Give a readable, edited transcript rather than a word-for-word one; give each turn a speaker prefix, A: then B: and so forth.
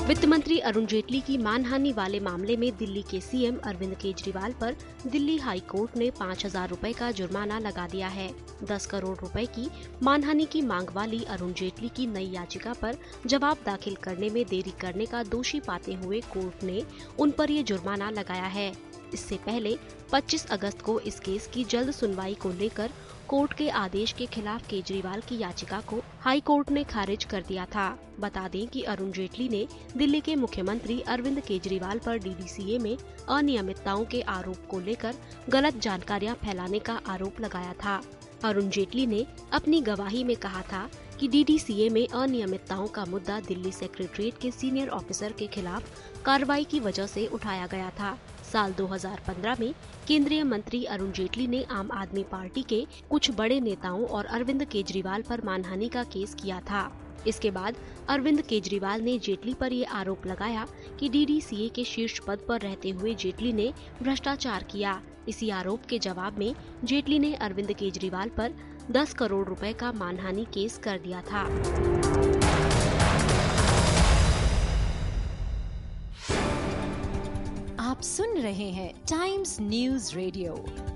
A: वित्त मंत्री अरुण जेटली की मानहानि वाले मामले में दिल्ली के सीएम अरविंद केजरीवाल पर दिल्ली हाई कोर्ट ने 5,000 रुपए का जुर्माना लगा दिया है। 10 करोड़ रुपए की मानहानि की मांग वाली अरुण जेटली की नई याचिका पर जवाब दाखिल करने में देरी करने का दोषी पाते हुए कोर्ट ने उन पर ये जुर्माना लगाया है। इससे पहले 25 अगस्त को इस केस की जल्द सुनवाई को लेकर कोर्ट के आदेश के खिलाफ केजरीवाल की याचिका को हाई कोर्ट ने खारिज कर दिया था। बता दें कि अरुण जेटली ने दिल्ली के मुख्यमंत्री अरविंद केजरीवाल पर डीडीसीए में अनियमितताओं के आरोप को लेकर गलत जानकारियां फैलाने का आरोप लगाया था। अरुण जेटली ने अपनी गवाही में कहा था कि डीडीसीए में अनियमितताओं का मुद्दा दिल्ली सेक्रेटरीट के सीनियर ऑफिसर के खिलाफ कार्रवाई की वजह से उठाया गया था। साल 2015 में केंद्रीय मंत्री अरुण जेटली ने आम आदमी पार्टी के कुछ बड़े नेताओं और अरविंद केजरीवाल पर मानहानि का केस किया था। इसके बाद अरविंद केजरीवाल ने जेटली पर ये आरोप लगाया कि डीडीसीए के शीर्ष पद पर रहते हुए जेटली ने भ्रष्टाचार किया। इसी आरोप के जवाब में जेटली ने अरविंद केजरीवाल पर 10 करोड़ रुपए का मानहानि केस कर दिया था।
B: आप सुन रहे हैं टाइम्स न्यूज़ रेडियो।